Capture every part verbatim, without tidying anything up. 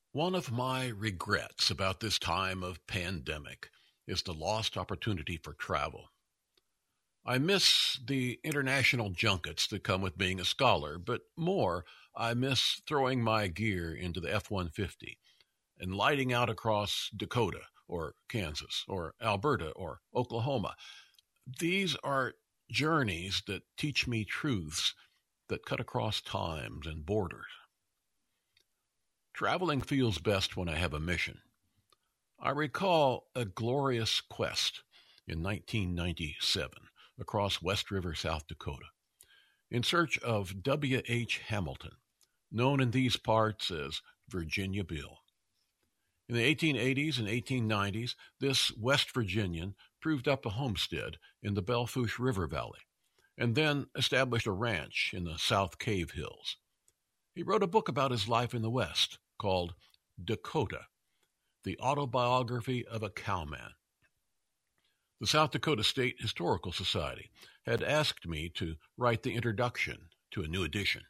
One of my regrets about this time of pandemic is the lost opportunity for travel. I miss the international junkets that come with being a scholar, but more, I miss throwing my gear into the F one fifty and lighting out across Dakota or Kansas or Alberta or Oklahoma. These are journeys that teach me truths that cut across times and borders. Traveling feels best when I have a mission. I recall a glorious quest in nineteen ninety-seven across West River, South Dakota, in search of W. H. Hamilton, known in these parts as Virginia Bill. In the eighteen eighties and eighteen nineties, this West Virginian proved up a homestead in the Belle Fourche River Valley, and then established a ranch in the South Cave Hills. He wrote a book about his life in the West called Dakota, the autobiography of a cowman. The South Dakota State Historical Society had asked me to write the introduction to a new edition.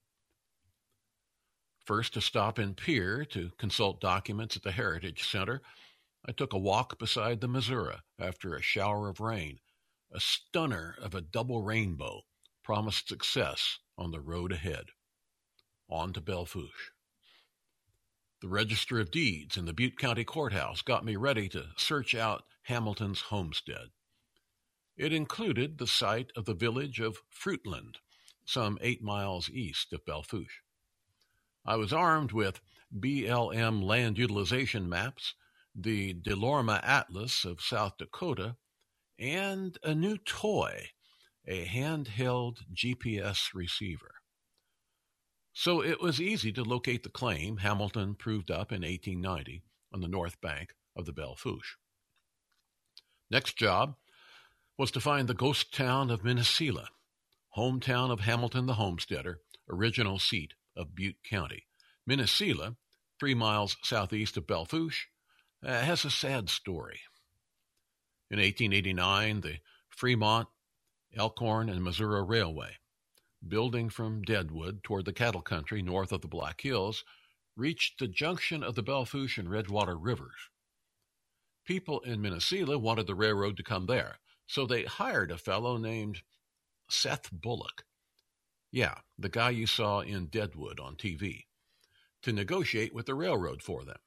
First, to stop in Pierre to consult documents at the Heritage Center, I took a walk beside the Missouri after a shower of rain. A stunner of a double rainbow promised success on the road ahead. On to Belle Fourche. The Register of Deeds in the Butte County Courthouse got me ready to search out Hamilton's homestead. It included the site of the village of Fruitland, some eight miles east of Belle Fourche. I was armed with B L M land utilization maps, the Delorme Atlas of South Dakota, and a new toy, a handheld G P S receiver. So it was easy to locate the claim Hamilton proved up in eighteen ninety on the north bank of the Belle Fourche. Next job was to find the ghost town of Minnesela, hometown of Hamilton the Homesteader, original seat of Butte County. Minnesela, three miles southeast of Belle Fourche, uh, has a sad story. In eighteen eighty-nine, the Fremont, Elkhorn, and Missouri Railway, building from Deadwood toward the cattle country north of the Black Hills, reached the junction of the Belle Fourche and Redwater rivers. People in Minnesela wanted the railroad to come there, so they hired a fellow named Seth Bullock. Yeah, the guy you saw in Deadwood on T V, to negotiate with the railroad for them.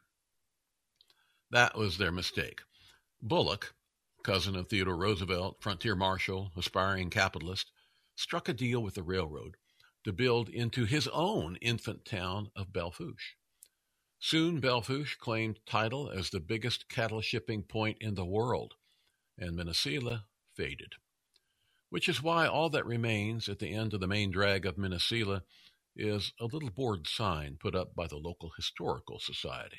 That was their mistake. Bullock, cousin of Theodore Roosevelt, frontier marshal, aspiring capitalist, struck a deal with the railroad to build into his own infant town of Belle Fourche. Soon, Belle Fourche claimed title as the biggest cattle shipping point in the world, and Minnesela faded. Which is why all that remains at the end of the main drag of Minnesela is a little board sign put up by the local historical society.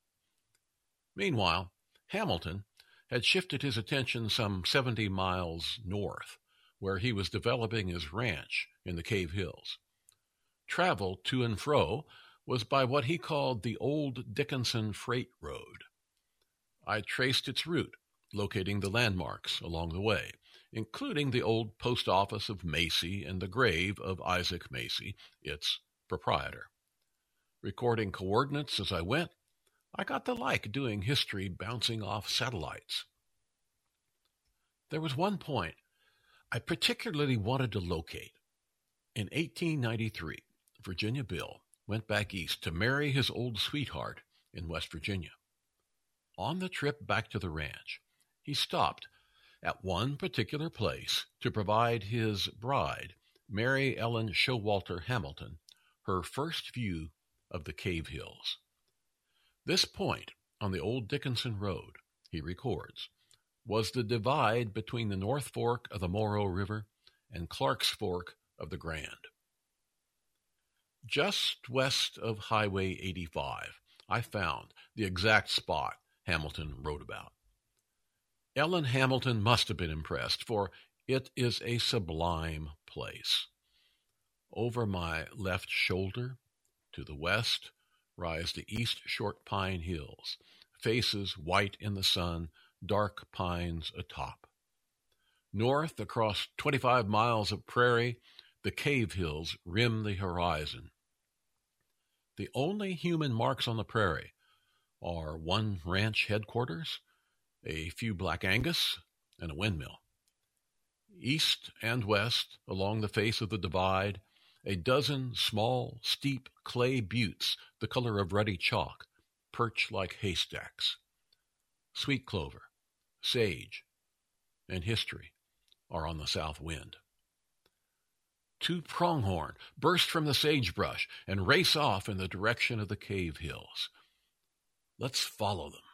Meanwhile, Hamilton had shifted his attention some seventy miles north, where he was developing his ranch in the Cave Hills. Travel to and fro was by what he called the Old Dickinson Freight Road. I traced its route, locating the landmarks along the way, including the old post office of Macy and the grave of Isaac Macy, its proprietor. Recording coordinates as I went, I got to like doing history bouncing off satellites. There was one point I particularly wanted to locate. In eighteen ninety-three, Virginia Bill went back east to marry his old sweetheart in West Virginia. On the trip back to the ranch, he stopped at one particular place to provide his bride, Mary Ellen Showalter Hamilton, her first view of the Cave Hills. This point on the old Dickinson Road, he records, was the divide between the North Fork of the Moreau River and Clark's Fork of the Grand. Just west of Highway eighty-five, I found the exact spot Hamilton wrote about. Ellen Hamilton must have been impressed, for it is a sublime place. Over my left shoulder, to the west, rise the East Short Pine Hills, faces white in the sun, dark pines atop. North, across twenty-five miles of prairie, the Cave Hills rim the horizon. The only human marks on the prairie are one ranch headquarters, a few Black Angus, and a windmill. East and west, along the face of the divide, a dozen small, steep clay buttes, the color of ruddy chalk, perch like haystacks. Sweet clover, sage, and history are on the south wind. Two pronghorn burst from the sagebrush and race off in the direction of the cave hills. Let's follow them.